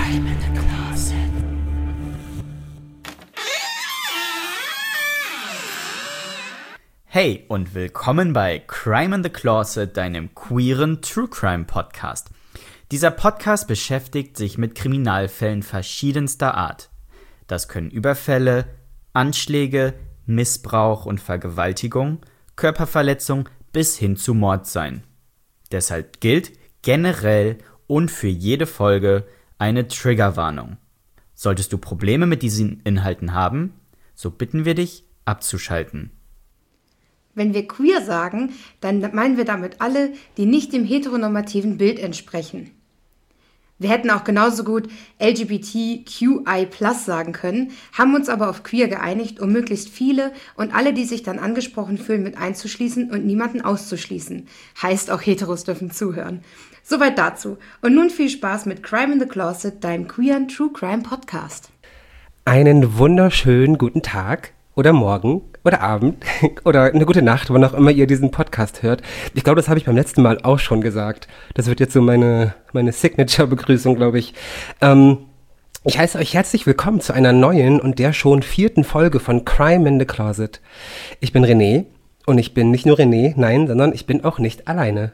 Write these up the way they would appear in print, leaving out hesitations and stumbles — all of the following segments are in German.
Crime in the Closet. Hey und willkommen bei Crime in the Closet, deinem queeren True Crime Podcast. Dieser Podcast beschäftigt sich mit Kriminalfällen verschiedenster Art. Das können Überfälle, Anschläge, Missbrauch und Vergewaltigung, Körperverletzung bis hin zu Mord sein. Deshalb gilt generell und für jede Folge eine Triggerwarnung. Solltest du Probleme mit diesen Inhalten haben, so bitten wir dich, abzuschalten. Wenn wir queer sagen, dann meinen wir damit alle, die nicht dem heteronormativen Bild entsprechen. Wir hätten auch genauso gut LGBTQI+ sagen können, haben uns aber auf queer geeinigt, um möglichst viele und alle, die sich dann angesprochen fühlen, mit einzuschließen und niemanden auszuschließen. Heißt, auch Heteros dürfen zuhören. Soweit dazu. Und nun viel Spaß mit Crime in the Closet, deinem queeren True Crime Podcast. Einen wunderschönen guten Tag oder Morgen oder Abend oder eine gute Nacht, wann auch immer ihr diesen Podcast hört. Ich glaube, das habe ich beim letzten Mal auch schon gesagt. Das wird jetzt so meine Signature-Begrüßung, glaube ich. Ich heiße euch herzlich willkommen zu einer neuen und der schon 4. Folge von Crime in the Closet. Ich bin René und ich bin nicht nur René, nein, sondern ich bin auch nicht alleine.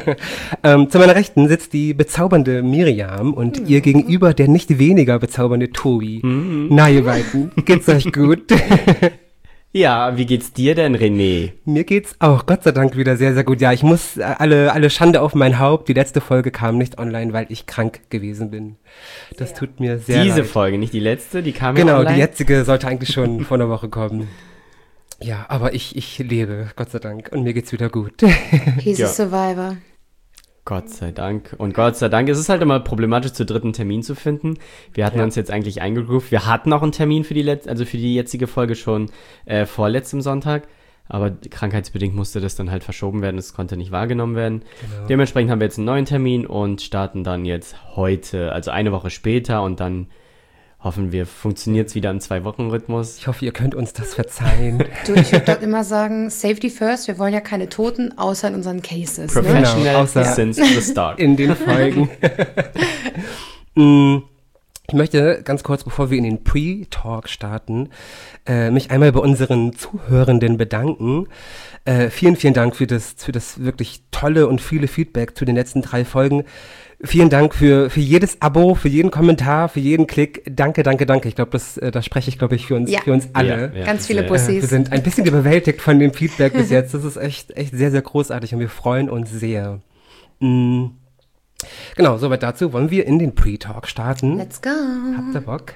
Zu meiner Rechten sitzt die bezaubernde Miriam und ihr gegenüber der nicht weniger bezaubernde Tobi. Na, ihr beiden, geht's euch gut? Ja, wie geht's dir denn, René? Mir geht's auch, Gott sei Dank, wieder sehr, sehr gut. Ja, ich muss alle Schande auf mein Haupt. Die letzte Folge kam nicht online, weil ich krank gewesen bin. Das tut mir sehr leid. Diese Folge, nicht die letzte, die kam ja online? Genau, die jetzige sollte eigentlich schon vor einer Woche kommen. Ja, aber ich lebe, Gott sei Dank, und mir geht's wieder gut. He's a survivor. Gott sei Dank. Und Gott sei Dank, es ist halt immer problematisch, zu dritt einen Termin zu finden. Wir hatten uns jetzt eigentlich eingegroovt. Wir hatten auch einen Termin für die jetzige Folge schon vorletztem Sonntag. Aber krankheitsbedingt musste das dann halt verschoben werden. Es konnte nicht wahrgenommen werden. Genau. Dementsprechend haben wir jetzt einen neuen Termin und starten dann jetzt heute, also eine Woche später. Und dann hoffen wir, funktioniert es wieder im 2-Wochen-Rhythmus. Ich hoffe, ihr könnt uns das verzeihen. Du, ich würde dort immer sagen, Safety first, wir wollen ja keine Toten, außer in unseren Cases. Professional, ne? Außer since the start. In den Folgen. Ich möchte ganz kurz, bevor wir in den Pre-Talk starten, mich einmal bei unseren Zuhörenden bedanken. Vielen Dank für das wirklich tolle und viele Feedback zu den letzten 3 Folgen. Vielen Dank für jedes Abo, für jeden Kommentar, für jeden Klick. Danke. Ich glaube, da spreche ich, für uns alle. Ja. Ganz viele Bussis. Wir sind ein bisschen überwältigt von dem Feedback bis jetzt. Das ist echt sehr, sehr großartig und wir freuen uns sehr. Genau, soweit dazu. Wollen wir in den Pre-Talk starten? Let's go. Habt ihr Bock?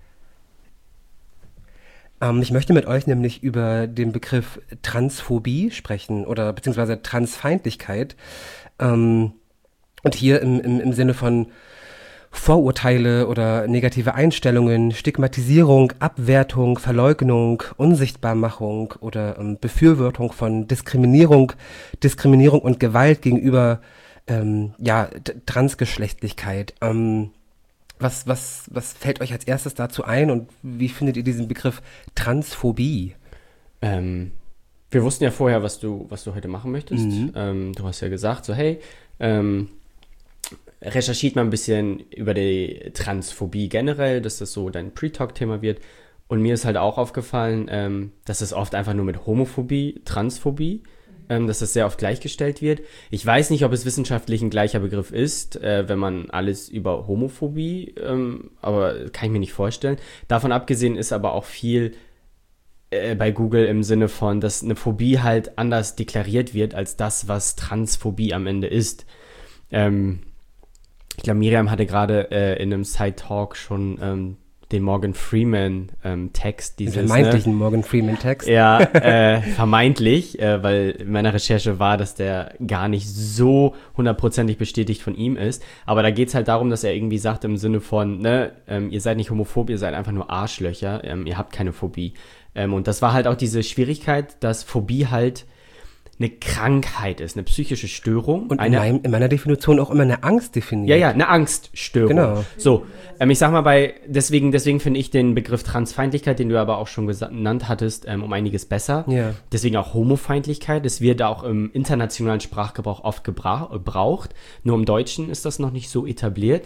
Ich möchte mit euch nämlich über den Begriff Transphobie sprechen oder beziehungsweise Transfeindlichkeit. Und hier im Sinne von Vorurteile oder negative Einstellungen, Stigmatisierung, Abwertung, Verleugnung, Unsichtbarmachung oder Befürwortung von Diskriminierung und Gewalt gegenüber Transgeschlechtlichkeit. Was fällt euch als erstes dazu ein und wie findet ihr diesen Begriff Transphobie? Wir wussten ja vorher, was du heute machen möchtest. Du hast ja gesagt, so hey, recherchiert mal ein bisschen über die Transphobie generell, dass das so dein Pre-Talk-Thema wird. Und mir ist halt auch aufgefallen, dass es oft einfach nur mit Homophobie, Transphobie, dass das sehr oft gleichgestellt wird. Ich weiß nicht, ob es wissenschaftlich ein gleicher Begriff ist, wenn man alles über Homophobie, aber kann ich mir nicht vorstellen. Davon abgesehen ist aber auch viel bei Google im Sinne von, dass eine Phobie halt anders deklariert wird als das, was Transphobie am Ende ist. Ich glaube, Miriam hatte gerade in einem Side-Talk schon den Morgan Freeman-Text. Den vermeintlichen Morgan Freeman-Text. Ja, vermeintlich, weil in meiner Recherche war, dass der gar nicht so 100%ig bestätigt von ihm ist. Aber da geht es halt darum, dass er irgendwie sagt im Sinne von, ihr seid nicht homophob, ihr seid einfach nur Arschlöcher, ihr habt keine Phobie. Und das war halt auch diese Schwierigkeit, dass Phobie halt eine Krankheit ist, eine psychische Störung. Und in meiner Definition auch immer eine Angst definiert. Ja, eine Angststörung. Genau. So, ich sag mal, deswegen finde ich den Begriff Transfeindlichkeit, den du aber auch schon genannt hattest, um einiges besser. Ja. Deswegen auch Homofeindlichkeit. Es wird auch im internationalen Sprachgebrauch oft gebraucht. Nur im Deutschen ist das noch nicht so etabliert.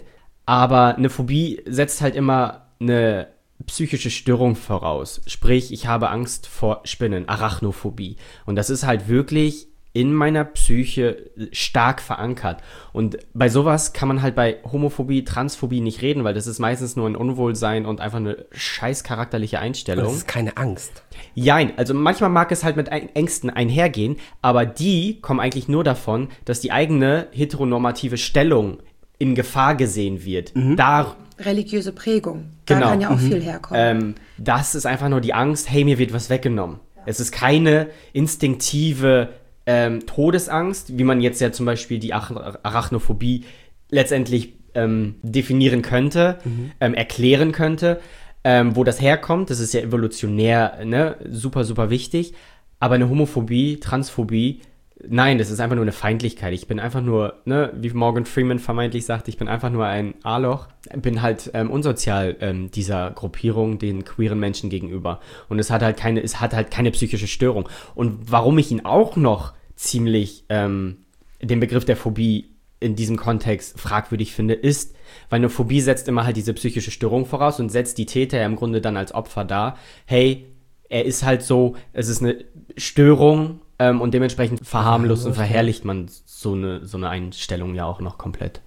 Aber eine Phobie setzt halt immer eine psychische Störung voraus. Sprich, ich habe Angst vor Spinnen, Arachnophobie. Und das ist halt wirklich in meiner Psyche stark verankert. Und bei sowas kann man halt bei Homophobie, Transphobie nicht reden, weil das ist meistens nur ein Unwohlsein und einfach eine scheiß charakterliche Einstellung. Das ist keine Angst. Jein, also manchmal mag es halt mit Ängsten einhergehen, aber die kommen eigentlich nur davon, dass die eigene heteronormative Stellung in Gefahr gesehen wird. Da Religiöse Prägung, da Genau. kann ja auch viel herkommen. das ist einfach nur die Angst, hey, mir wird was weggenommen. Es ist keine instinktive Todesangst, wie man jetzt ja zum Beispiel die Arachnophobie letztendlich definieren könnte, erklären könnte, wo das herkommt. Das ist ja evolutionär, ne, super, super wichtig. Aber eine Homophobie, Transphobie, nein, das ist einfach nur eine Feindlichkeit. Ich bin einfach nur, ne, wie Morgan Freeman vermeintlich sagt, ich bin einfach nur ein A-Loch. Bin halt unsozial dieser Gruppierung, den queeren Menschen gegenüber. Und es hat halt keine psychische Störung. Und warum ich ihn auch noch ziemlich den Begriff der Phobie in diesem Kontext fragwürdig finde, ist, weil eine Phobie setzt immer halt diese psychische Störung voraus und setzt die Täter ja im Grunde dann als Opfer dar. Hey, er ist halt so, es ist eine Störung, und dementsprechend verharmlost und verherrlicht man so eine Einstellung ja auch noch komplett.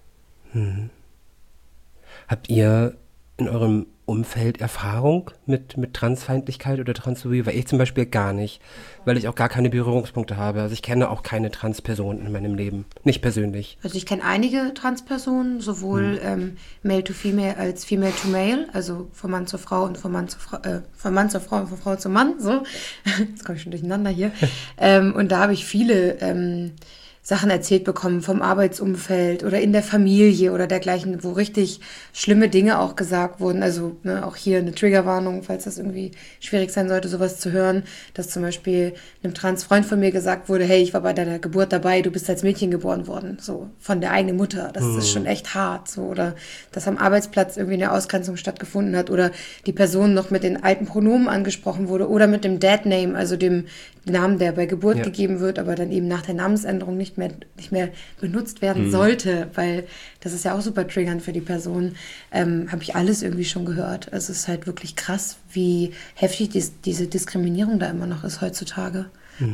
Habt ihr in eurem Umfeld Erfahrung mit Transfeindlichkeit oder Transphobie? Weil ich zum Beispiel gar nicht, weil ich auch gar keine Berührungspunkte habe. Also ich kenne auch keine Transperson in meinem Leben, nicht persönlich. Also ich kenne einige Transpersonen, sowohl Male to Female als Female to Male, also von Mann zur Frau und von Mann zur Frau und von Frau zu Mann, so. Jetzt komme ich schon durcheinander hier. Und da habe ich viele Sachen erzählt bekommen vom Arbeitsumfeld oder in der Familie oder dergleichen, wo richtig schlimme Dinge auch gesagt wurden. Also ne, auch hier eine Triggerwarnung, falls das irgendwie schwierig sein sollte, sowas zu hören, dass zum Beispiel einem Transfreund von mir gesagt wurde, hey, ich war bei deiner Geburt dabei, du bist als Mädchen geboren worden, so von der eigenen Mutter. Das ist schon echt hart, so. Oder dass am Arbeitsplatz irgendwie eine Ausgrenzung stattgefunden hat oder die Person noch mit den alten Pronomen angesprochen wurde oder mit dem Dad-Name, also dem Namen, der bei Geburt gegeben wird, aber dann eben nach der Namensänderung nicht mehr benutzt werden sollte, weil das ist ja auch super triggernd für die Person, habe ich alles irgendwie schon gehört. Also es ist halt wirklich krass, wie heftig diese Diskriminierung da immer noch ist heutzutage.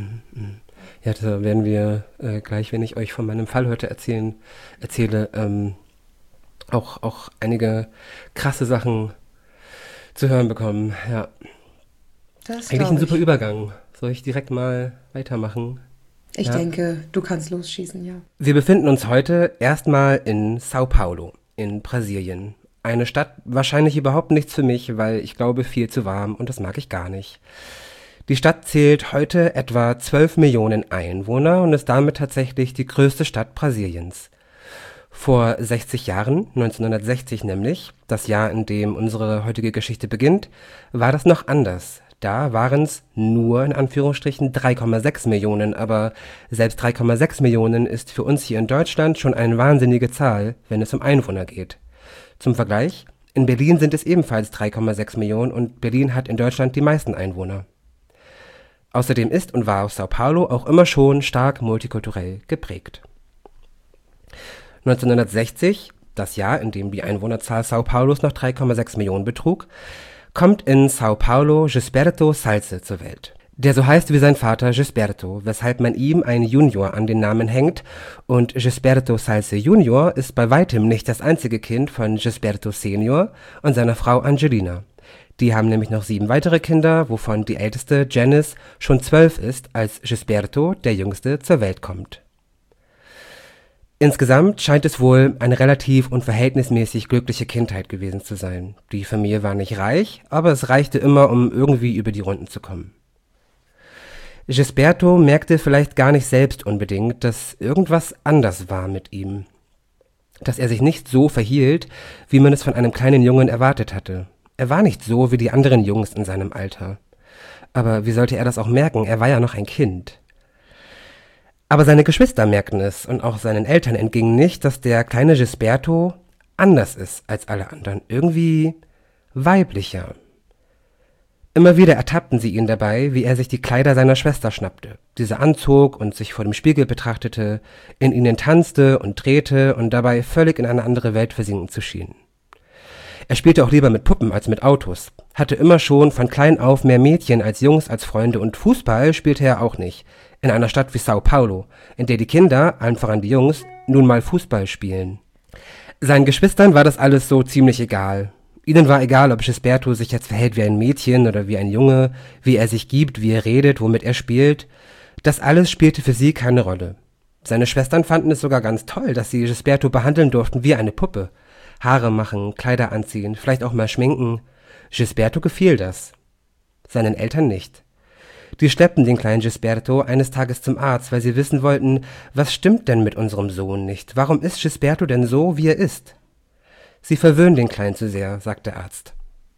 Ja, da werden wir gleich, wenn ich euch von meinem Fall heute erzähle, auch einige krasse Sachen zu hören bekommen. Ja. Das Eigentlich ein glaub super ich. Übergang. Soll ich direkt mal weitermachen? Ich denke, du kannst losschießen, ja. Wir befinden uns heute erstmal in Sao Paulo in Brasilien. Eine Stadt wahrscheinlich überhaupt nichts für mich, weil ich glaube viel zu warm und das mag ich gar nicht. Die Stadt zählt heute etwa 12 Millionen Einwohner und ist damit tatsächlich die größte Stadt Brasiliens. Vor 60 Jahren, 1960 nämlich, das Jahr, in dem unsere heutige Geschichte beginnt, war das noch anders. Da waren es nur in Anführungsstrichen 3,6 Millionen, aber selbst 3,6 Millionen ist für uns hier in Deutschland schon eine wahnsinnige Zahl, wenn es um Einwohner geht. Zum Vergleich, in Berlin sind es ebenfalls 3,6 Millionen und Berlin hat in Deutschland die meisten Einwohner. Außerdem ist und war Sao Paulo auch immer schon stark multikulturell geprägt. 1960, das Jahr, in dem die Einwohnerzahl Sao Paulos noch 3,6 Millionen betrug, kommt in Sao Paulo Gisberto Salce zur Welt. Der so heißt wie sein Vater Gisberto, weshalb man ihm einen Junior an den Namen hängt, und Gisberto Salce Junior ist bei weitem nicht das einzige Kind von Gisberto Senior und seiner Frau Angelina. Die haben nämlich noch 7 weitere Kinder, wovon die älteste, Janice, schon 12 ist, als Gisberto, der jüngste, zur Welt kommt. Insgesamt scheint es wohl eine relativ und verhältnismäßig glückliche Kindheit gewesen zu sein. Die Familie war nicht reich, aber es reichte immer, um irgendwie über die Runden zu kommen. Gisberto merkte vielleicht gar nicht selbst unbedingt, dass irgendwas anders war mit ihm. Dass er sich nicht so verhielt, wie man es von einem kleinen Jungen erwartet hatte. Er war nicht so wie die anderen Jungs in seinem Alter. Aber wie sollte er das auch merken? Er war ja noch ein Kind. Aber seine Geschwister merkten es und auch seinen Eltern entging nicht, dass der kleine Gisberto anders ist als alle anderen. Irgendwie weiblicher. Immer wieder ertappten sie ihn dabei, wie er sich die Kleider seiner Schwester schnappte, diese anzog und sich vor dem Spiegel betrachtete, in ihnen tanzte und drehte und dabei völlig in eine andere Welt versinken zu schien. Er spielte auch lieber mit Puppen als mit Autos, hatte immer schon von klein auf mehr Mädchen als Jungs als Freunde und Fußball spielte er auch nicht, in einer Stadt wie Sao Paulo, in der die Kinder, allen voran die Jungs, nun mal Fußball spielen. Seinen Geschwistern war das alles so ziemlich egal. Ihnen war egal, ob Gisberto sich jetzt verhält wie ein Mädchen oder wie ein Junge, wie er sich gibt, wie er redet, womit er spielt. Das alles spielte für sie keine Rolle. Seine Schwestern fanden es sogar ganz toll, dass sie Gisberto behandeln durften wie eine Puppe. Haare machen, Kleider anziehen, vielleicht auch mal schminken. Gisberto gefiel das. Seinen Eltern nicht. Die schleppten den kleinen Gisberto eines Tages zum Arzt, weil sie wissen wollten, was stimmt denn mit unserem Sohn nicht? Warum ist Gisberto denn so, wie er ist? Sie verwöhnen den Kleinen zu sehr, sagt der Arzt.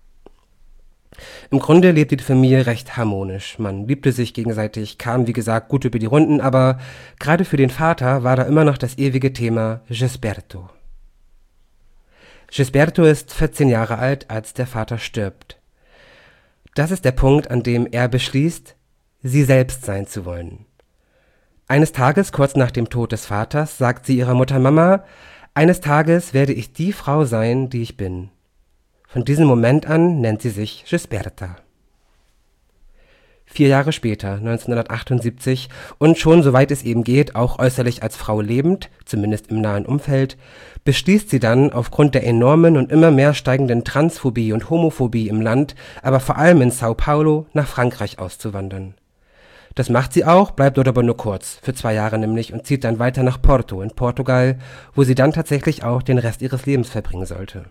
Im Grunde lebte die Familie recht harmonisch. Man liebte sich gegenseitig, kam wie gesagt gut über die Runden, aber gerade für den Vater war da immer noch das ewige Thema Gisberto. Gisberto ist 14 Jahre alt, als der Vater stirbt. Das ist der Punkt, an dem er beschließt, sie selbst sein zu wollen. Eines Tages, kurz nach dem Tod des Vaters, sagt sie ihrer Mutter: Mama, eines Tages werde ich die Frau sein, die ich bin. Von diesem Moment an nennt sie sich Gisberta. 4 Jahre später, 1978, und schon soweit es eben geht, auch äußerlich als Frau lebend, zumindest im nahen Umfeld, beschließt sie dann, aufgrund der enormen und immer mehr steigenden Transphobie und Homophobie im Land, aber vor allem in Sao Paulo, nach Frankreich auszuwandern. Das macht sie auch, bleibt dort aber nur kurz, für 2 Jahre nämlich, und zieht dann weiter nach Porto in Portugal, wo sie dann tatsächlich auch den Rest ihres Lebens verbringen sollte.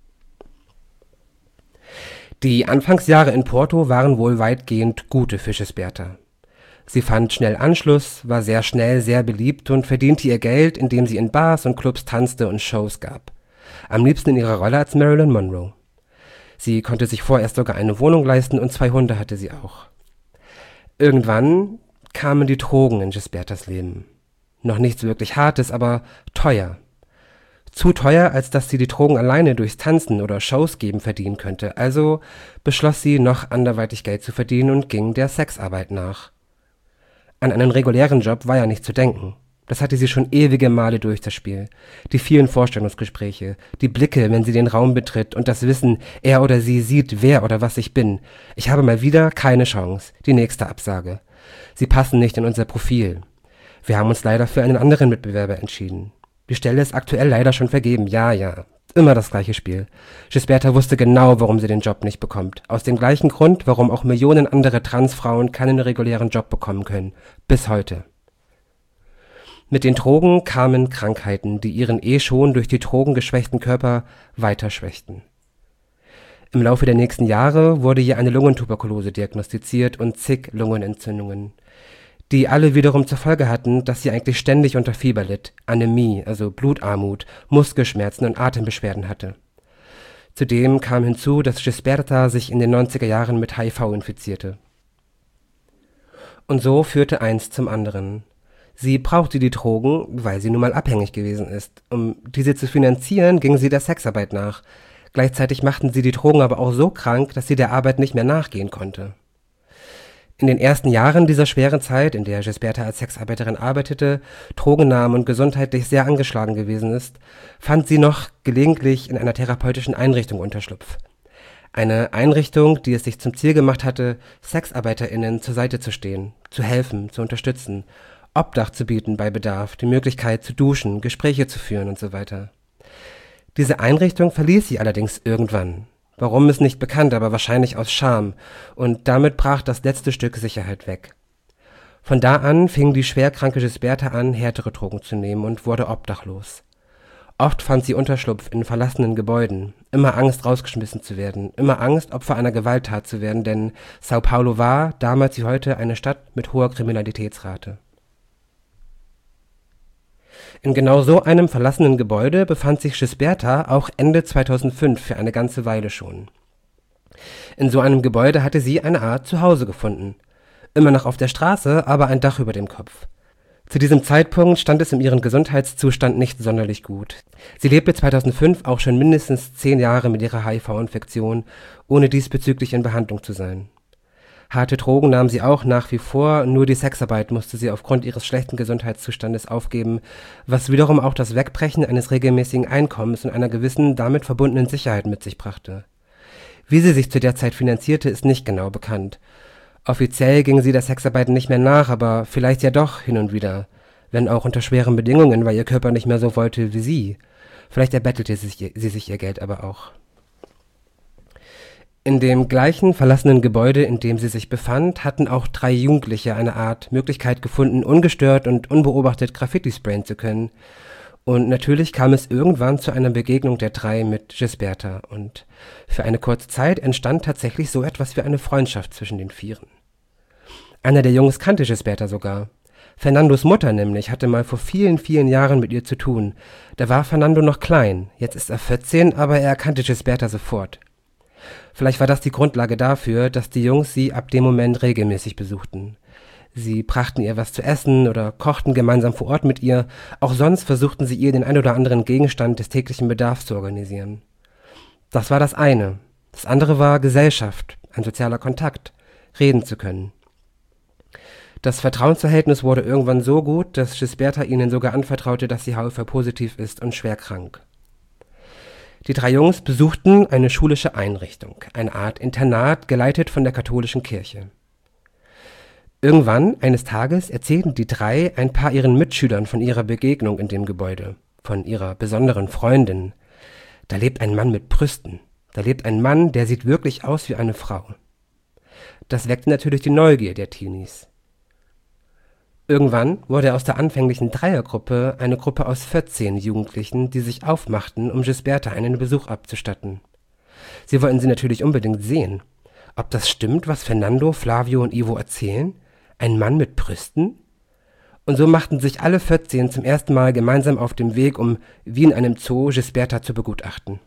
Die Anfangsjahre in Porto waren wohl weitgehend gute für Gisberta. Sie fand schnell Anschluss, war sehr schnell sehr beliebt und verdiente ihr Geld, indem sie in Bars und Clubs tanzte und Shows gab. Am liebsten in ihrer Rolle als Marilyn Monroe. Sie konnte sich vorerst sogar eine Wohnung leisten und 2 Hunde hatte sie auch. Irgendwann kamen die Drogen in Gisbertas Leben. Noch nichts wirklich Hartes, aber teuer. Zu teuer, als dass sie die Drogen alleine durchs Tanzen oder Shows geben verdienen könnte. Also beschloss sie, noch anderweitig Geld zu verdienen und ging der Sexarbeit nach. An einen regulären Job war ja nicht zu denken. Das hatte sie schon ewige Male durch, das Spiel. Die vielen Vorstellungsgespräche, die Blicke, wenn sie den Raum betritt und das Wissen, er oder sie sieht, wer oder was ich bin. Ich habe mal wieder keine Chance. Die nächste Absage. Sie passen nicht in unser Profil. Wir haben uns leider für einen anderen Mitbewerber entschieden. Die Stelle ist aktuell leider schon vergeben. Ja. Immer das gleiche Spiel. Gisberta wusste genau, warum sie den Job nicht bekommt. Aus dem gleichen Grund, warum auch Millionen andere Transfrauen keinen regulären Job bekommen können. Bis heute. Mit den Drogen kamen Krankheiten, die ihren schon durch die Drogen geschwächten Körper weiter schwächten. Im Laufe der nächsten Jahre wurde ihr eine Lungentuberkulose diagnostiziert und zig Lungenentzündungen, die alle wiederum zur Folge hatten, dass sie eigentlich ständig unter Fieber litt, Anämie, also Blutarmut, Muskelschmerzen und Atembeschwerden hatte. Zudem kam hinzu, dass Gisberta sich in den 90er Jahren mit HIV infizierte. Und so führte eins zum anderen. Sie brauchte die Drogen, weil sie nun mal abhängig gewesen ist. Um diese zu finanzieren, ging sie der Sexarbeit nach. Gleichzeitig machten sie die Drogen aber auch so krank, dass sie der Arbeit nicht mehr nachgehen konnte. In den ersten Jahren dieser schweren Zeit, in der Gisberta als Sexarbeiterin arbeitete, Drogen nahm und gesundheitlich sehr angeschlagen gewesen ist, fand sie noch gelegentlich in einer therapeutischen Einrichtung Unterschlupf. Eine Einrichtung, die es sich zum Ziel gemacht hatte, SexarbeiterInnen zur Seite zu stehen, zu helfen, zu unterstützen, Obdach zu bieten bei Bedarf, die Möglichkeit zu duschen, Gespräche zu führen und so weiter. Diese Einrichtung verließ sie allerdings irgendwann. Warum ist nicht bekannt, aber wahrscheinlich aus Scham, und damit brach das letzte Stück Sicherheit weg. Von da an fing die schwerkranke Gisberta an, härtere Drogen zu nehmen und wurde obdachlos. Oft fand sie Unterschlupf in verlassenen Gebäuden, immer Angst rausgeschmissen zu werden, immer Angst, Opfer einer Gewalttat zu werden, denn Sao Paulo war, damals wie heute, eine Stadt mit hoher Kriminalitätsrate. In genau so einem verlassenen Gebäude befand sich Gisberta auch Ende 2005 für eine ganze Weile schon. In so einem Gebäude hatte sie eine Art Zuhause gefunden. Immer noch auf der Straße, aber ein Dach über dem Kopf. Zu diesem Zeitpunkt stand es um ihren Gesundheitszustand nicht sonderlich gut. Sie lebte 2005 auch schon mindestens 10 Jahre mit ihrer HIV-Infektion, ohne diesbezüglich in Behandlung zu sein. Harte Drogen nahm sie auch nach wie vor, nur die Sexarbeit musste sie aufgrund ihres schlechten Gesundheitszustandes aufgeben, was wiederum auch das Wegbrechen eines regelmäßigen Einkommens und einer gewissen damit verbundenen Sicherheit mit sich brachte. Wie sie sich zu der Zeit finanzierte, ist nicht genau bekannt. Offiziell ging sie der Sexarbeit nicht mehr nach, aber vielleicht ja doch hin und wieder, wenn auch unter schweren Bedingungen, weil ihr Körper nicht mehr so wollte wie sie. Vielleicht erbettelte sie sich ihr Geld aber auch. In dem gleichen verlassenen Gebäude, in dem sie sich befand, hatten auch 3 Jugendliche eine Art Möglichkeit gefunden, ungestört und unbeobachtet Graffiti sprayen zu können. Und natürlich kam es irgendwann zu einer Begegnung der 3 mit Gisberta. Und für eine kurze Zeit entstand tatsächlich so etwas wie eine Freundschaft zwischen den Vieren. Einer der Jungs kannte Gisberta sogar. Fernandos Mutter nämlich hatte mal vor vielen, vielen Jahren mit ihr zu tun. Da war Fernando noch klein, jetzt ist er 14, aber er erkannte Gisberta sofort. Vielleicht war das die Grundlage dafür, dass die Jungs sie ab dem Moment regelmäßig besuchten. Sie brachten ihr was zu essen oder kochten gemeinsam vor Ort mit ihr, auch sonst versuchten sie ihr den ein oder anderen Gegenstand des täglichen Bedarfs zu organisieren. Das war das eine. Das andere war Gesellschaft, ein sozialer Kontakt, reden zu können. Das Vertrauensverhältnis wurde irgendwann so gut, dass Gisberta ihnen sogar anvertraute, dass sie HIV-positiv ist und schwer krank. Die 3 Jungs besuchten eine schulische Einrichtung, eine Art Internat, geleitet von der katholischen Kirche. Irgendwann, eines Tages, erzählten die 3 ein paar ihren Mitschülern von ihrer Begegnung in dem Gebäude, von ihrer besonderen Freundin. Da lebt ein Mann mit Brüsten. Da lebt ein Mann, der sieht wirklich aus wie eine Frau. Das weckte natürlich die Neugier der Teenies. Irgendwann wurde aus der anfänglichen Dreiergruppe eine Gruppe aus 14 Jugendlichen, die sich aufmachten, um Gisberta einen Besuch abzustatten. Sie wollten sie natürlich unbedingt sehen. Ob das stimmt, was Fernando, Flavio und Ivo erzählen? Ein Mann mit Brüsten? Und so machten sich alle 14 zum ersten Mal gemeinsam auf dem Weg, um wie in einem Zoo Gisberta zu begutachten.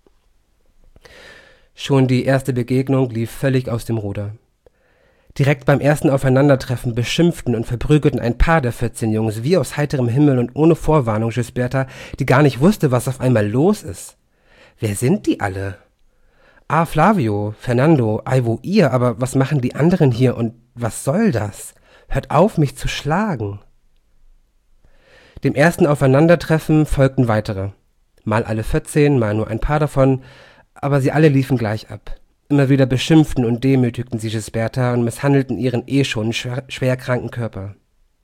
Schon die erste Begegnung lief völlig aus dem Ruder. Direkt beim ersten Aufeinandertreffen beschimpften und verprügelten ein paar der 14 Jungs wie aus heiterem Himmel und ohne Vorwarnung Gisberta, die gar nicht wusste, was auf einmal los ist. Wer sind die alle? Ah, Flavio, Fernando, Ivo, ihr, aber was machen die anderen hier und was soll das? Hört auf, mich zu schlagen. Dem ersten Aufeinandertreffen folgten weitere. Mal alle 14, mal nur ein paar davon, aber sie alle liefen gleich ab. Immer wieder beschimpften und demütigten sie Gisberta und misshandelten ihren schon schwer kranken Körper.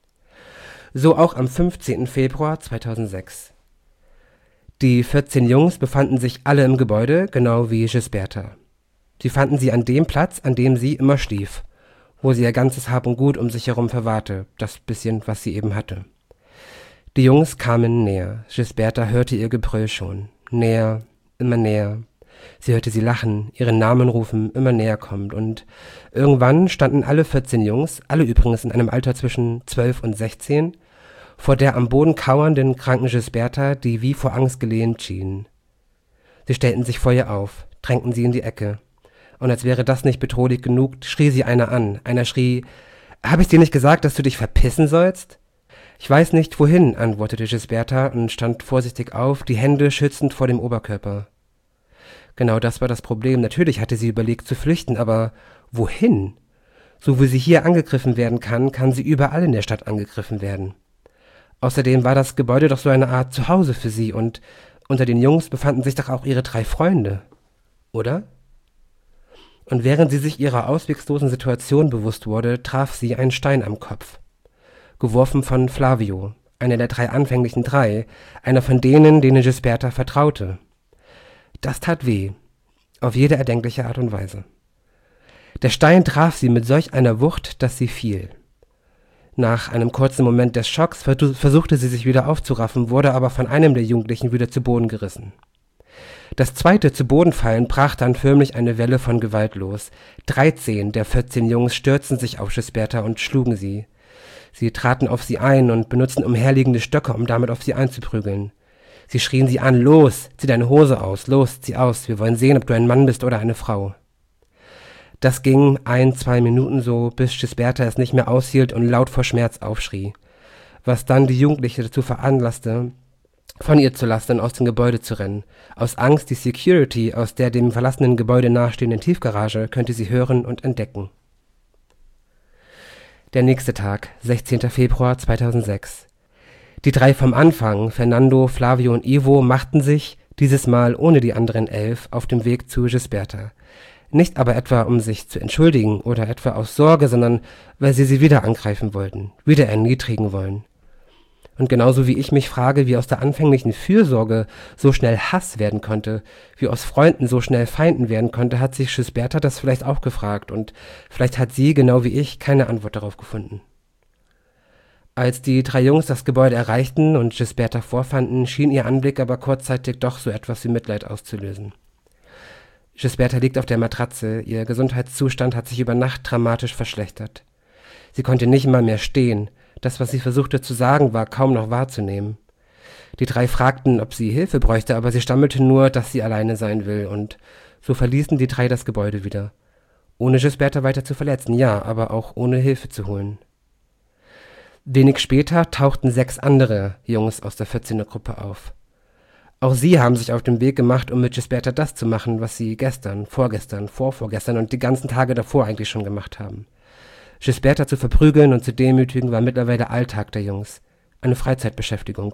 So auch am 15. Februar 2006. Die 14 Jungs befanden sich alle im Gebäude, genau wie Gisberta. Sie fanden sie an dem Platz, an dem sie immer schlief, wo sie ihr ganzes Hab und Gut um sich herum verwahrte, das bisschen, was sie eben hatte. Die Jungs kamen näher. Gisberta hörte ihr Gebrüll schon. Näher, immer näher. Sie hörte sie lachen, ihren Namen rufen, immer näher kommt, und irgendwann standen alle 14 Jungs, alle übrigens in einem Alter zwischen 12 und 16, vor der am Boden kauernden, kranken Gisberta, die wie vor Angst gelähmt schien. Sie stellten sich vor ihr auf, drängten sie in die Ecke, und als wäre das nicht bedrohlich genug, schrie sie einer an. Einer schrie: »Hab ich dir nicht gesagt, dass du dich verpissen sollst?« »Ich weiß nicht, wohin«, antwortete Gisberta und stand vorsichtig auf, die Hände schützend vor dem Oberkörper. Genau das war das Problem. Natürlich hatte sie überlegt zu flüchten, aber wohin? So wie sie hier angegriffen werden kann, kann sie überall in der Stadt angegriffen werden. Außerdem war das Gebäude doch so eine Art Zuhause für sie, und unter den Jungs befanden sich doch auch ihre 3 Freunde. Oder? Und während sie sich ihrer ausweglosen Situation bewusst wurde, traf sie einen Stein am Kopf. Geworfen von Flavio, einer der 3 anfänglichen 3, einer von denen Gisberta vertraute. Das tat weh, auf jede erdenkliche Art und Weise. Der Stein traf sie mit solch einer Wucht, dass sie fiel. Nach einem kurzen Moment des Schocks versuchte sie sich wieder aufzuraffen, wurde aber von einem der Jugendlichen wieder zu Boden gerissen. Das zweite zu Boden fallen brach dann förmlich eine Welle von Gewalt los. 13 der 14 Jungs stürzten sich auf Gisberta und schlugen sie. Sie traten auf sie ein und benutzten umherliegende Stöcke, um damit auf sie einzuprügeln. Sie schrien sie an: »Los, zieh deine Hose aus, los, zieh aus, wir wollen sehen, ob du ein Mann bist oder eine Frau.« Das ging 1-2 Minuten so, bis Gisberta es nicht mehr aushielt und laut vor Schmerz aufschrie, was dann die Jugendliche dazu veranlasste, von ihr zu lassen und aus dem Gebäude zu rennen. Aus Angst, die Security aus der dem verlassenen Gebäude nahestehenden Tiefgarage könnte sie hören und entdecken. Der nächste Tag, 16. Februar 2006. Die drei vom Anfang, Fernando, Flavio und Ivo, machten sich, dieses Mal ohne die anderen 11, auf dem Weg zu Gisberta. Nicht aber etwa, um sich zu entschuldigen oder etwa aus Sorge, sondern weil sie wieder angreifen wollten, wieder erniedrigen wollen. Und genauso wie ich mich frage, wie aus der anfänglichen Fürsorge so schnell Hass werden konnte, wie aus Freunden so schnell Feinden werden konnte, hat sich Gisberta das vielleicht auch gefragt und vielleicht hat sie, genau wie ich, keine Antwort darauf gefunden. Als die drei Jungs das Gebäude erreichten und Gisberta vorfanden, schien ihr Anblick aber kurzzeitig doch so etwas wie Mitleid auszulösen. Gisberta liegt auf der Matratze, ihr Gesundheitszustand hat sich über Nacht dramatisch verschlechtert. Sie konnte nicht mal mehr stehen. Das, was sie versuchte zu sagen, war kaum noch wahrzunehmen. Die drei fragten, ob sie Hilfe bräuchte, aber sie stammelte nur, dass sie alleine sein will, und so verließen die drei das Gebäude wieder. Ohne Gisberta weiter zu verletzen, ja, aber auch ohne Hilfe zu holen. Wenig später tauchten 6 andere Jungs aus der 14er-Gruppe auf. Auch sie haben sich auf den Weg gemacht, um mit Gisberta das zu machen, was sie gestern, vorgestern, vorvorgestern und die ganzen Tage davor eigentlich schon gemacht haben. Gisberta zu verprügeln und zu demütigen war mittlerweile Alltag der Jungs, eine Freizeitbeschäftigung.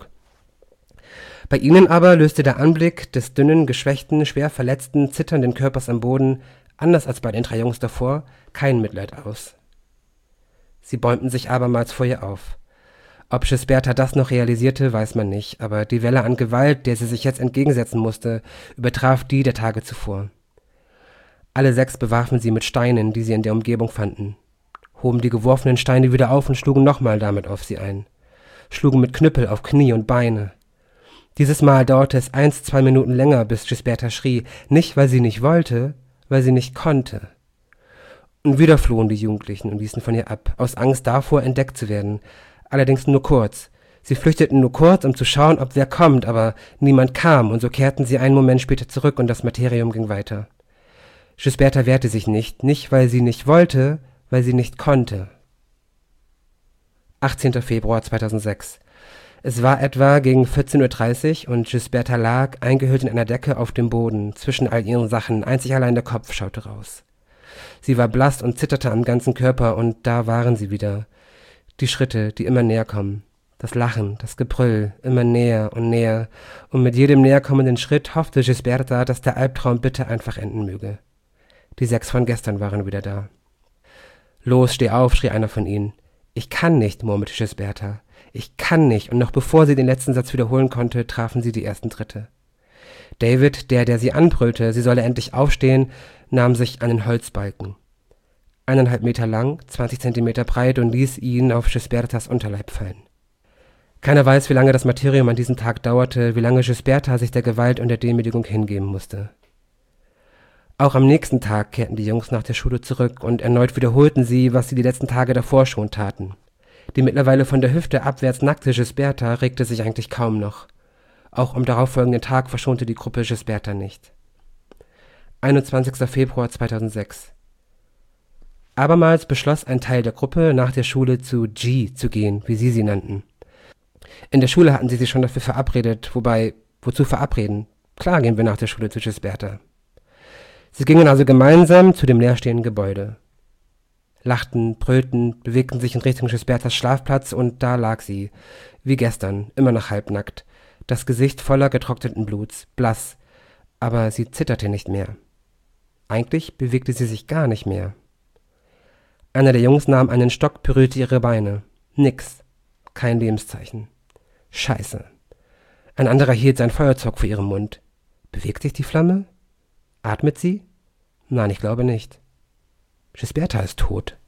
Bei ihnen aber löste der Anblick des dünnen, geschwächten, schwer verletzten, zitternden Körpers am Boden, anders als bei den 3 Jungs davor, kein Mitleid aus. Sie bäumten sich abermals vor ihr auf. Ob Gisberta das noch realisierte, weiß man nicht, aber die Welle an Gewalt, der sie sich jetzt entgegensetzen musste, übertraf die der Tage zuvor. Alle 6 bewarfen sie mit Steinen, die sie in der Umgebung fanden, hoben die geworfenen Steine wieder auf und schlugen nochmal damit auf sie ein, schlugen mit Knüppel auf Knie und Beine. Dieses Mal dauerte es 1-2 Minuten länger, bis Gisberta schrie, nicht weil sie nicht wollte, weil sie nicht konnte. Und wieder flohen die Jugendlichen und ließen von ihr ab, aus Angst davor, entdeckt zu werden, allerdings nur kurz. Sie flüchteten nur kurz, um zu schauen, ob wer kommt, aber niemand kam, und so kehrten sie einen Moment später zurück und das Materium ging weiter. Gisberta wehrte sich nicht weil sie nicht wollte, weil sie nicht konnte. 18. Februar 2006. Es war etwa gegen 14:30 Uhr und Gisberta lag, eingehüllt in einer Decke, auf dem Boden, zwischen all ihren Sachen, einzig allein der Kopf schaute raus. Sie war blass und zitterte am ganzen Körper, und da waren sie wieder. Die Schritte, die immer näher kommen. Das Lachen, das Gebrüll, immer näher, und mit jedem näher kommenden Schritt hoffte Gisberta, dass der Albtraum bitte einfach enden möge. Die 6 von gestern waren wieder da. »Los, steh auf«, schrie einer von ihnen. »Ich kann nicht«, murmelte Gisberta. »Ich kann nicht«, und noch bevor sie den letzten Satz wiederholen konnte, trafen sie die ersten Tritte. David, der sie anbrüllte, sie solle endlich aufstehen, nahm sich einen Holzbalken. 1,5 Meter lang, 20 Zentimeter breit, und ließ ihn auf Gisbertas Unterleib fallen. Keiner weiß, wie lange das Martyrium an diesem Tag dauerte, wie lange Gisberta sich der Gewalt und der Demütigung hingeben musste. Auch am nächsten Tag kehrten die Jungs nach der Schule zurück und erneut wiederholten sie, was sie die letzten Tage davor schon taten. Die mittlerweile von der Hüfte abwärts nackte Gisberta regte sich eigentlich kaum noch. Auch am darauffolgenden Tag verschonte die Gruppe Gisberta nicht. 21. Februar 2006. Abermals beschloss ein Teil der Gruppe, nach der Schule zu G zu gehen, wie sie nannten. In der Schule hatten sie sich schon dafür verabredet, wobei, wozu verabreden? Klar gehen wir nach der Schule zu Gisberta. Sie gingen also gemeinsam zu dem leerstehenden Gebäude. Lachten, brüllten, bewegten sich in Richtung Gisbertas Schlafplatz, und da lag sie, wie gestern, immer noch halbnackt, das Gesicht voller getrockneten Bluts, blass, aber sie zitterte nicht mehr. Eigentlich bewegte sie sich gar nicht mehr. Einer der Jungs nahm einen Stock, berührte ihre Beine. Nix. Kein Lebenszeichen. Scheiße. Ein anderer hielt sein Feuerzeug vor ihrem Mund. Bewegt sich die Flamme? Atmet sie? Nein, ich glaube nicht. Gisberta ist tot.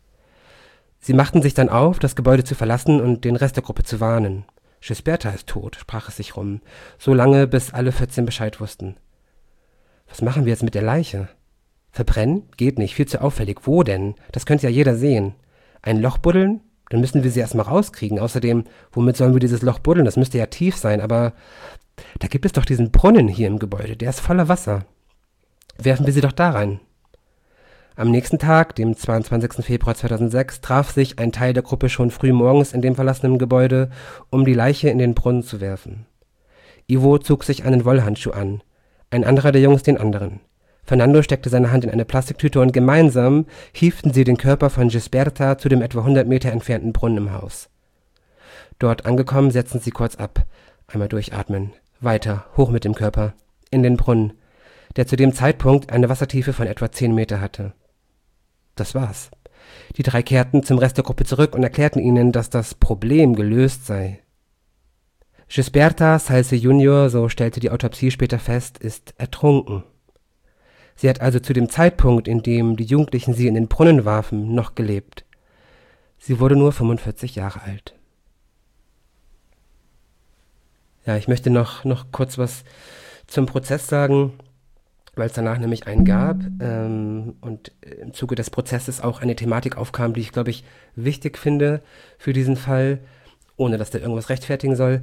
Sie machten sich dann auf, das Gebäude zu verlassen und den Rest der Gruppe zu warnen. Gisberta ist tot, sprach es sich rum, so lange, bis alle 14 Bescheid wussten. Was machen wir jetzt mit der Leiche? Verbrennen? Geht nicht, viel zu auffällig. Wo denn? Das könnte ja jeder sehen. Ein Loch buddeln? Dann müssen wir sie erstmal rauskriegen. Außerdem, womit sollen wir dieses Loch buddeln? Das müsste ja tief sein, aber da gibt es doch diesen Brunnen hier im Gebäude, der ist voller Wasser. Werfen wir sie doch da rein. Am nächsten Tag, dem 22. Februar 2006, traf sich ein Teil der Gruppe schon früh morgens in dem verlassenen Gebäude, um die Leiche in den Brunnen zu werfen. Ivo zog sich einen Wollhandschuh an, ein anderer der Jungs den anderen. Fernando steckte seine Hand in eine Plastiktüte und gemeinsam hieften sie den Körper von Gisberta zu dem etwa 100 Meter entfernten Brunnen im Haus. Dort angekommen, setzten sie kurz ab. Einmal durchatmen. Weiter, hoch mit dem Körper. In den Brunnen, der zu dem Zeitpunkt eine Wassertiefe von etwa 10 Meter hatte. Das war's. Die 3 kehrten zum Rest der Gruppe zurück und erklärten ihnen, dass das Problem gelöst sei. Gisberta Salce Junior, so stellte die Autopsie später fest, ist ertrunken. Sie hat also zu dem Zeitpunkt, in dem die Jugendlichen sie in den Brunnen warfen, noch gelebt. Sie wurde nur 45 Jahre alt. Ja, ich möchte noch kurz was zum Prozess sagen, weil es danach nämlich einen gab und im Zuge des Prozesses auch eine Thematik aufkam, die ich, glaube ich, wichtig finde für diesen Fall, ohne dass der irgendwas rechtfertigen soll.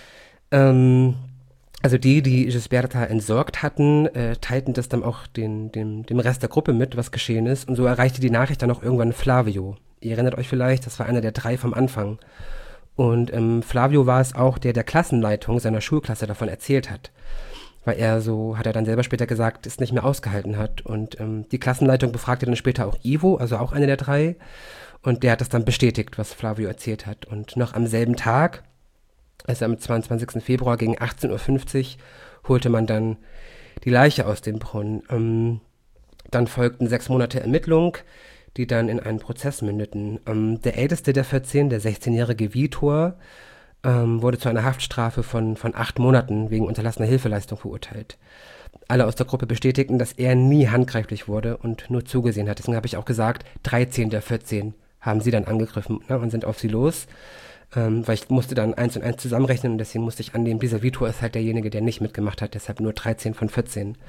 Also die Gisberta entsorgt hatten, teilten das dann auch dem Rest der Gruppe mit, was geschehen ist. Und so erreichte die Nachricht dann auch irgendwann Flavio. Ihr erinnert euch vielleicht, das war einer der 3 vom Anfang. Und Flavio war es auch, der Klassenleitung seiner Schulklasse davon erzählt hat. Weil er, so hat er dann selber später gesagt, es nicht mehr ausgehalten hat. Und die Klassenleitung befragte dann später auch Ivo, also auch einer der 3. Und der hat das dann bestätigt, was Flavio erzählt hat. Und noch am selben Tag, also am 22. Februar gegen 18:50 Uhr, holte man dann die Leiche aus dem Brunnen. Dann folgten 6 Monate Ermittlung, die dann in einen Prozess mündeten. Der älteste der 14, der 16-jährige Vitor, wurde zu einer Haftstrafe von 8 Monaten wegen unterlassener Hilfeleistung verurteilt. Alle aus der Gruppe bestätigten, dass er nie handgreiflich wurde und nur zugesehen hat. Deswegen habe ich auch gesagt, 13 der 14 haben sie dann angegriffen, ne, und sind auf sie los. Weil ich musste dann 1 und 1 zusammenrechnen und deswegen musste ich annehmen, dieser Vitor ist halt derjenige, der nicht mitgemacht hat, deshalb nur 13 von 14.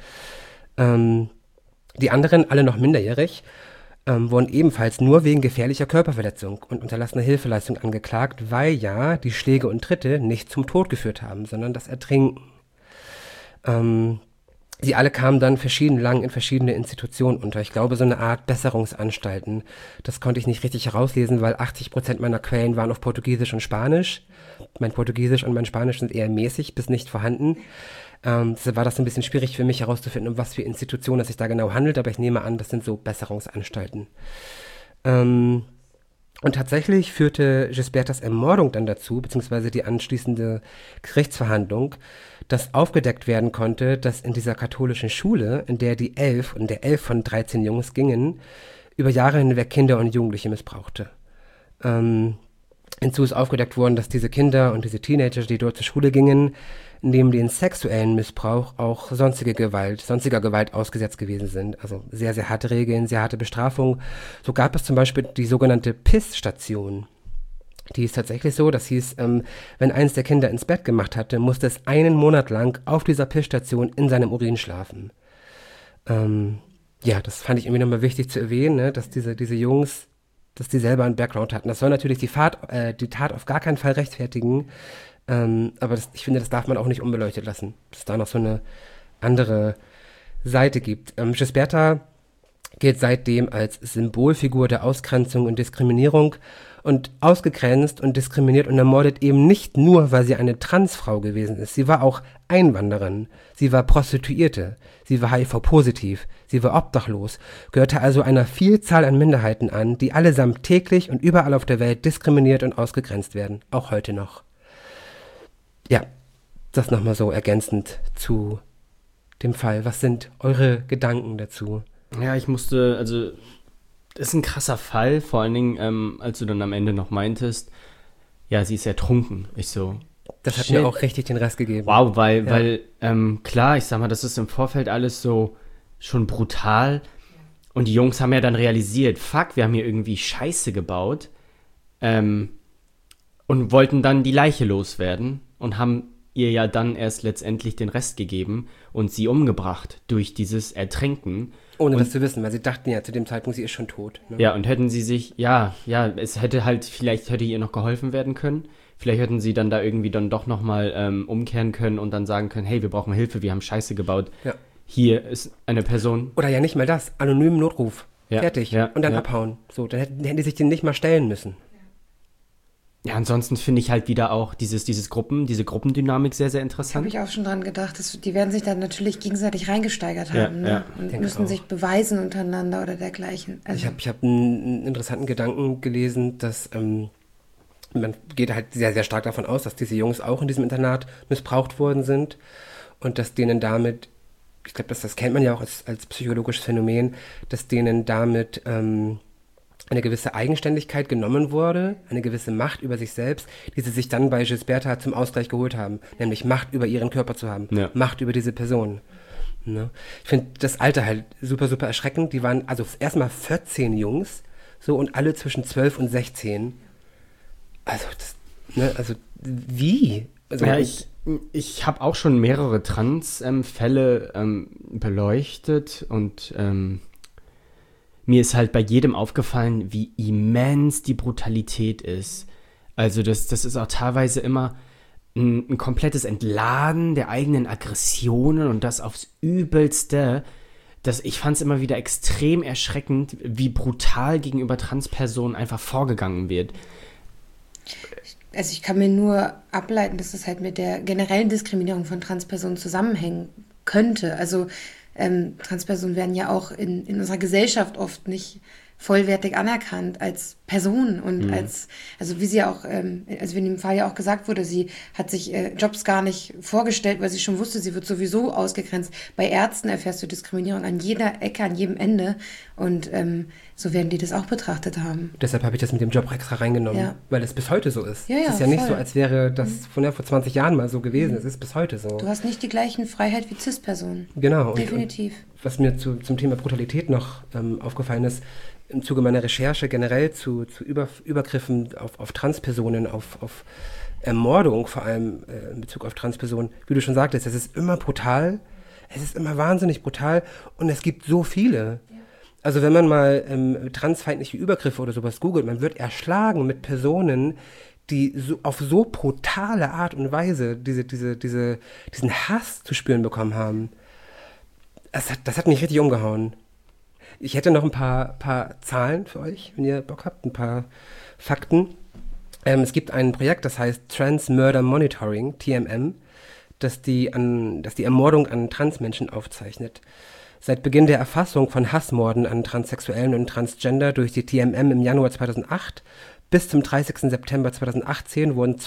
Die anderen, alle noch minderjährig, wurden ebenfalls nur wegen gefährlicher Körperverletzung und unterlassener Hilfeleistung angeklagt, weil ja die Schläge und Tritte nicht zum Tod geführt haben, sondern das Ertrinken. Sie alle kamen dann lang in verschiedene Institutionen unter. Ich glaube, so eine Art Besserungsanstalten. Das konnte ich nicht richtig herauslesen, weil 80% meiner Quellen waren auf Portugiesisch und Spanisch. Mein Portugiesisch und mein Spanisch sind eher mäßig bis nicht vorhanden. Deshalb war das ein bisschen schwierig für mich herauszufinden, um was für Institutionen es sich da genau handelt, aber ich nehme an, das sind so Besserungsanstalten. Und tatsächlich führte Gisbertas Ermordung dann dazu, beziehungsweise die anschließende Gerichtsverhandlung, dass aufgedeckt werden konnte, dass in dieser katholischen Schule, in der die 11 von 13 Jungs gingen, über Jahre hinweg Kinder und Jugendliche missbrauchte. Hinzu ist aufgedeckt worden, dass diese Kinder und diese Teenager, die dort zur Schule gingen, neben dem sexuellen Missbrauch auch sonstiger Gewalt ausgesetzt gewesen sind. Also sehr, sehr harte Regeln, sehr harte Bestrafung. So gab es zum Beispiel die sogenannte PIS-Station. Die ist tatsächlich so, das hieß, wenn eins der Kinder ins Bett gemacht hatte, musste es 1 Monat lang auf dieser PIS-Station in seinem Urin schlafen. Ja, das fand ich irgendwie nochmal wichtig zu erwähnen, ne, dass diese Jungs, dass die selber einen Background hatten. Das soll natürlich die Tat auf gar keinen Fall rechtfertigen, aber ich finde, das darf man auch nicht unbeleuchtet lassen, dass es da noch so eine andere Seite gibt. Gisberta gilt seitdem als Symbolfigur der Ausgrenzung und Diskriminierung und ausgegrenzt und diskriminiert und ermordet eben nicht nur, weil sie eine Transfrau gewesen ist. Sie war auch Einwanderin, sie war Prostituierte, sie war HIV-positiv, sie war obdachlos, gehörte also einer Vielzahl an Minderheiten an, die allesamt täglich und überall auf der Welt diskriminiert und ausgegrenzt werden, auch heute noch. Ja, das nochmal so ergänzend zu dem Fall. Was sind eure Gedanken dazu? Ja, das ist ein krasser Fall, vor allen Dingen, als du dann am Ende noch meintest, ja, sie ist ertrunken. Das hat mir auch richtig den Rest gegeben. Wow, weil klar, ich sag mal, das ist im Vorfeld alles so schon brutal und die Jungs haben ja dann realisiert, fuck, wir haben hier irgendwie Scheiße gebaut und wollten dann die Leiche loswerden und haben ihr ja dann erst letztendlich den Rest gegeben und sie umgebracht durch dieses Ertränken. Ohne das zu wissen, weil sie dachten ja zu dem Zeitpunkt, sie ist schon tot. Ne? Ja, und hätten sie sich, vielleicht hätte ihr noch geholfen werden können. Vielleicht hätten sie dann da irgendwie dann doch nochmal umkehren können und dann sagen können, hey, wir brauchen Hilfe, wir haben Scheiße gebaut. Ja. Hier ist eine Person. Oder ja nicht mal das, anonymen Notruf. Ja. Fertig. Ja. Und dann abhauen. So, dann hätten die sich den nicht mal stellen müssen. Ja, ansonsten finde ich halt wieder auch diese Gruppendynamik sehr, sehr Habe interessant. ich auch schon dran gedacht, die werden sich dann natürlich gegenseitig reingesteigert haben, ne? Ja. Und Denke müssen auch. sich beweisen untereinander oder dergleichen. Ich Also, hab einen interessanten Gedanken gelesen, dass man geht halt sehr, sehr stark davon aus, dass diese Jungs auch in diesem Internat missbraucht worden sind und dass denen damit, ich glaube, das kennt man ja auch als psychologisches Phänomen, dass denen damit eine gewisse Eigenständigkeit genommen wurde, eine gewisse Macht über sich selbst, die sie sich dann bei Gisberta zum Ausgleich geholt haben, nämlich Macht über ihren Körper zu haben, Ja. Macht über diese Person. Ne? Ich finde das Alter halt super, super erschreckend. Die waren also erstmal 14 Jungs, so, und alle zwischen 12 und 16. Also, also wie? Also, Ja, ich habe auch schon mehrere Trans-Fälle beleuchtet und mir ist halt bei jedem aufgefallen, wie immens die Brutalität ist. Also das ist auch teilweise immer ein komplettes Entladen der eigenen Aggressionen und das aufs Übelste. Ich fand es immer wieder extrem erschreckend, wie brutal gegenüber Transpersonen einfach vorgegangen wird. also ich kann mir nur ableiten, dass das halt mit der generellen Diskriminierung von Transpersonen zusammenhängen könnte. Also Transpersonen werden ja auch in unserer Gesellschaft oft nicht vollwertig anerkannt als Person und also wie sie ja auch, also wie in dem Fall ja auch gesagt wurde, sie hat sich Jobs gar nicht vorgestellt, weil sie schon wusste, sie wird sowieso ausgegrenzt. Bei Ärzten erfährst du Diskriminierung an jeder Ecke, an jedem Ende und so werden die das auch betrachtet haben. deshalb habe ich das mit dem Job extra reingenommen, Ja. weil es bis heute so ist. Ja, ja, es ist ja nicht voll. so, als wäre das vor 20 Jahren mal so gewesen. Es ist bis heute so. Du hast nicht die gleichen Freiheit wie Cis-Personen. Genau. Definitiv. Was mir zum Thema Brutalität noch aufgefallen ist, im Zuge meiner Recherche generell zu Übergriffen auf Transpersonen, auf Ermordung vor allem in Bezug auf Transpersonen, wie du schon sagtest, es ist immer brutal, es ist immer wahnsinnig brutal und es gibt so viele. Also wenn man mal transfeindliche Übergriffe oder sowas googelt, man wird erschlagen mit Personen, die auf so brutale Art und Weise diesen Hass zu spüren bekommen haben. Das hat mich richtig umgehauen. Ich hätte noch ein paar Zahlen für euch, wenn ihr Bock habt, ein paar Fakten. Es gibt ein Projekt, das heißt Trans Murder Monitoring, TMM, das die Ermordung an Transmenschen aufzeichnet. Seit Beginn der Erfassung von Hassmorden an Transsexuellen und Transgender durch die TMM im Januar 2008 bis zum 30. September 2018 wurden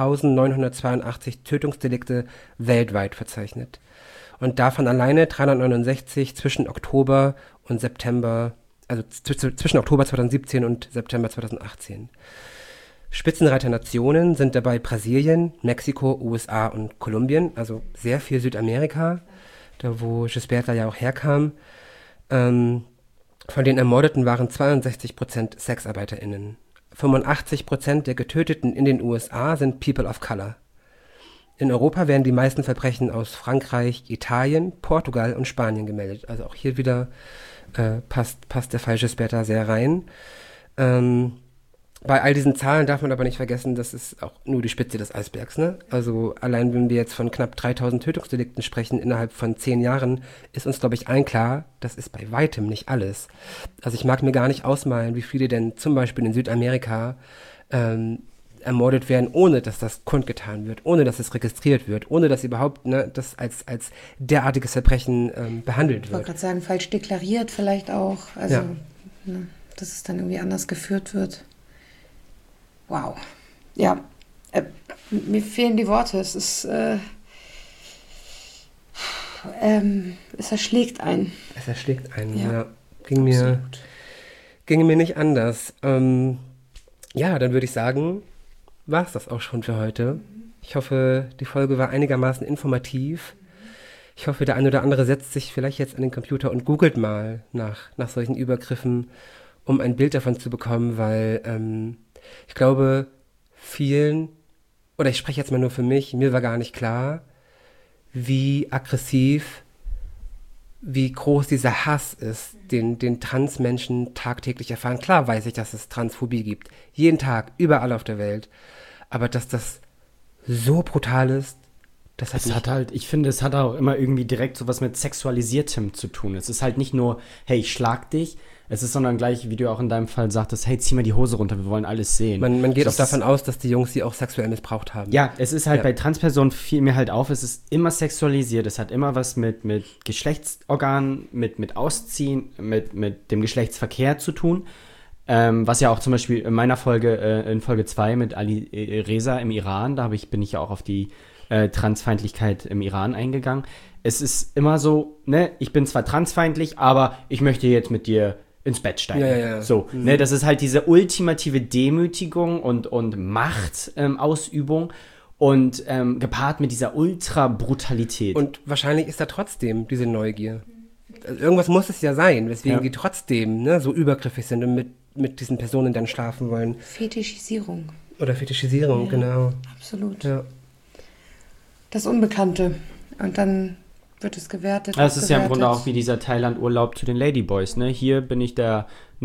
2982 Tötungsdelikte weltweit verzeichnet. Und davon alleine 369 zwischen Oktober und September, also zwischen Oktober 2017 und September 2018. Spitzenreiter Nationen sind dabei Brasilien, Mexiko, USA und Kolumbien, also sehr viel Südamerika, da wo Gisberta ja auch herkam. Von den Ermordeten waren 62% SexarbeiterInnen. 85% der Getöteten in den USA sind People of Color. In Europa werden die meisten Verbrechen aus Frankreich, Italien, Portugal und Spanien gemeldet. Also auch hier wieder passt der Fall Gisberta sehr rein. Bei all diesen Zahlen darf man aber nicht vergessen, das ist auch nur die Spitze des Eisbergs. Ne? Also allein wenn wir jetzt von knapp 3000 Tötungsdelikten sprechen innerhalb von 10 Jahren, ist uns, glaube ich, allen klar, das ist bei weitem nicht alles. Also ich mag mir gar nicht ausmalen, wie viele denn zum Beispiel in Südamerika ermordet werden, ohne dass das kundgetan wird, ohne dass es registriert wird, ohne dass überhaupt das als derartiges Verbrechen behandelt Ich wollte wird. gerade sagen, falsch deklariert vielleicht auch. Also, Ja. dass es dann irgendwie anders geführt wird. Wow. Ja, mir fehlen die Worte. Es erschlägt einen. Es erschlägt einen, Ja. ja. Ging mir nicht anders. Ja, dann würde ich sagen, war es das auch schon für heute. Ich hoffe, die Folge war einigermaßen informativ. Ich hoffe, der eine oder andere setzt sich vielleicht jetzt an den Computer und googelt mal nach solchen Übergriffen, um ein Bild davon zu bekommen, weil ich glaube, vielen, oder ich spreche jetzt mal nur für mich, mir war gar nicht klar, wie aggressiv, wie groß dieser Hass ist, den Transmenschen tagtäglich erfahren. Klar weiß ich, dass es Transphobie gibt. Jeden Tag, überall auf der Welt. Aber dass das so brutal ist, Ich finde, es hat auch immer irgendwie direkt sowas mit Sexualisiertem zu tun. Es ist halt nicht nur, hey, ich schlag dich, es ist, sondern gleich, wie du auch in deinem Fall sagtest, hey, zieh mal die Hose runter, wir wollen alles sehen. Man geht auch davon aus, dass die Jungs sie auch sexuell missbraucht haben. Ja, es ist halt bei Transpersonen, fiel mir halt auf, es ist immer sexualisiert, es hat immer was mit Geschlechtsorganen, mit Ausziehen, mit dem Geschlechtsverkehr zu tun. Was ja auch zum Beispiel in meiner Folge, in Folge 2 mit Ali Reza im Iran, bin ich ja auch auf die Transfeindlichkeit im Iran eingegangen. Es ist immer so, ne, ich bin zwar transfeindlich, aber ich möchte jetzt mit dir ins Bett steigen. Ja. So, ne, das ist halt diese ultimative Demütigung und Machtausübung und gepaart mit dieser Ultra-Brutalität. Und wahrscheinlich ist da trotzdem diese Neugier. Also irgendwas muss es ja sein, weswegen die trotzdem so übergriffig sind und mit diesen Personen dann schlafen wollen. Fetischisierung. Oder Fetischisierung, genau. Absolut. Ja. Das Unbekannte. Und dann wird es gewertet. Das ist ja im Grunde auch wie dieser Thailand-Urlaub zu den Ladyboys, ne? Hier bin ich der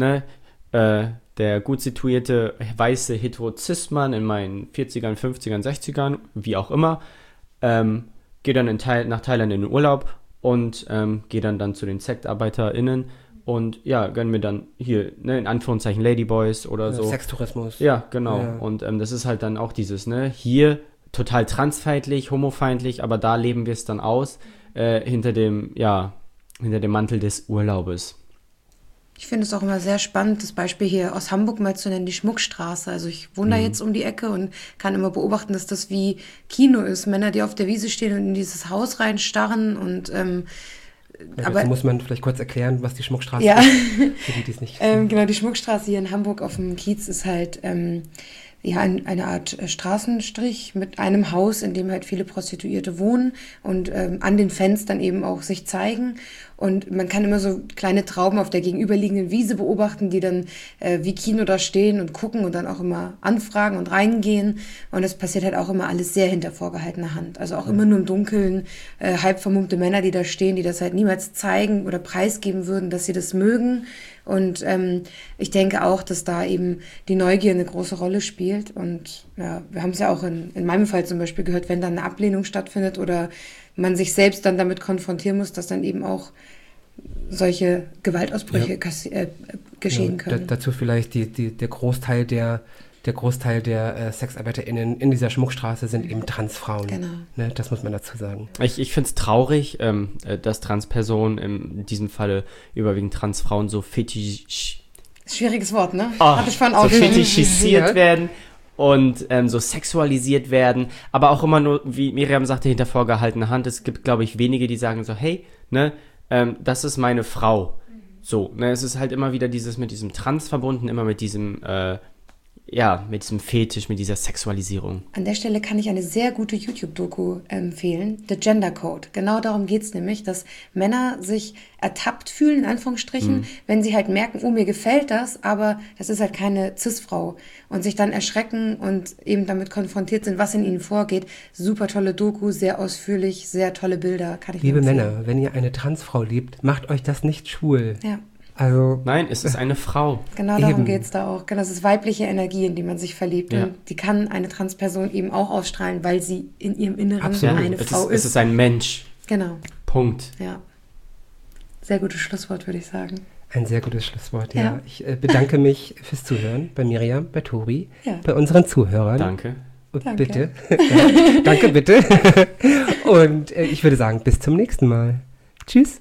gut situierte weiße Hetero-Cis-Mann in meinen 40ern, 50ern, 60ern, wie auch immer, gehe dann nach Thailand in den Urlaub und gehe dann zu den SektarbeiterInnen und ja, gönnen mir dann hier, ne, in Anführungszeichen Ladyboys oder so. Sextourismus. Ja, genau. Ja. Und das ist halt dann auch dieses, ne, hier total transfeindlich, homofeindlich, aber da leben wir es dann aus, hinter dem Mantel des Urlaubes. Ich finde es auch immer sehr spannend, das Beispiel hier aus Hamburg mal zu nennen, die Schmuckstraße. Also ich wohne da jetzt um die Ecke und kann immer beobachten, dass das wie Kino ist. Männer, die auf der Wiese stehen und in dieses Haus reinstarren und aber muss man vielleicht kurz erklären, was die Schmuckstraße ja. ist, für die es nicht wissen. Genau, die Schmuckstraße hier in Hamburg auf dem Kiez ist halt eine Art Straßenstrich mit einem Haus, in dem halt viele Prostituierte wohnen und an den Fenstern eben auch sich zeigen. Und man kann immer so kleine Trauben auf der gegenüberliegenden Wiese beobachten, die dann wie Kino da stehen und gucken und dann auch immer anfragen und reingehen. Und das passiert halt auch immer alles sehr hinter vorgehaltener Hand. Also auch immer nur im Dunkeln, halb vermummte Männer, die da stehen, die das halt niemals zeigen oder preisgeben würden, dass sie das mögen. Und ich denke auch, dass da eben die Neugier eine große Rolle spielt. Und ja, wir haben es ja auch in meinem Fall zum Beispiel gehört, wenn dann eine Ablehnung stattfindet oder man sich selbst dann damit konfrontieren muss, dass dann eben auch solche Gewaltausbrüche geschehen können. Dazu vielleicht der Großteil der SexarbeiterInnen in dieser Schmuckstraße sind eben Transfrauen. Genau. Ne, das muss man dazu sagen. Ich finde es traurig, dass Transpersonen, in diesem Falle überwiegend Transfrauen, so Schwieriges Wort, ne? Hatte ich vorhin auch so fetischisiert werden und so sexualisiert werden, aber auch immer nur, wie Miriam sagte, hinter vorgehaltener Hand. Es gibt, glaube ich, wenige, die sagen so, hey, ne, das ist meine Frau. So, ne, es ist halt immer wieder mit diesem Trans verbunden, immer mit diesem mit diesem Fetisch, mit dieser Sexualisierung. An der Stelle kann ich eine sehr gute YouTube-Doku empfehlen, The Gender Code. Genau darum geht es nämlich, dass Männer sich ertappt fühlen, in Anführungsstrichen, wenn sie halt merken, oh, mir gefällt das, aber das ist halt keine Cis-Frau. Und sich dann erschrecken und eben damit konfrontiert sind, was in ihnen vorgeht. Super tolle Doku, sehr ausführlich, sehr tolle Bilder, kann ich Liebe empfehlen. Männer, wenn ihr eine Transfrau liebt, macht euch das nicht schwul. Ja. Also, Nein, es ist eine Frau. Genau darum Eben. geht es da auch. Genau, das ist weibliche Energie, in die man sich verliebt. Ja. Und die kann eine Transperson eben auch ausstrahlen, weil sie in ihrem Inneren Absolut. eine Frau Es ist ein Mensch. Genau, Punkt. ja. Sehr gutes Schlusswort, würde ich sagen. ein sehr gutes Schlusswort, ja. Ja. Ich bedanke mich fürs Zuhören bei Miriam, bei Tori, Ja. bei unseren Zuhörern. Danke. Und Danke. bitte. Ja, danke, bitte. Und ich würde sagen, bis zum nächsten Mal. Tschüss.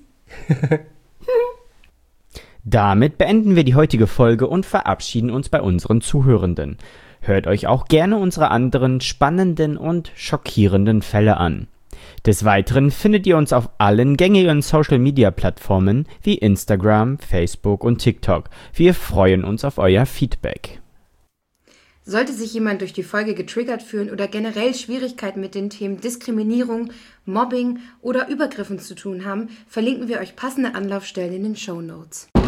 Damit beenden wir die heutige Folge und verabschieden uns bei unseren Zuhörenden. Hört euch auch gerne unsere anderen spannenden und schockierenden Fälle an. Des Weiteren findet ihr uns auf allen gängigen Social-Media-Plattformen wie Instagram, Facebook und TikTok. Wir freuen uns auf euer Feedback. Sollte sich jemand durch die Folge getriggert fühlen oder generell Schwierigkeiten mit den Themen Diskriminierung, Mobbing oder Übergriffen zu tun haben, verlinken wir euch passende Anlaufstellen in den Shownotes.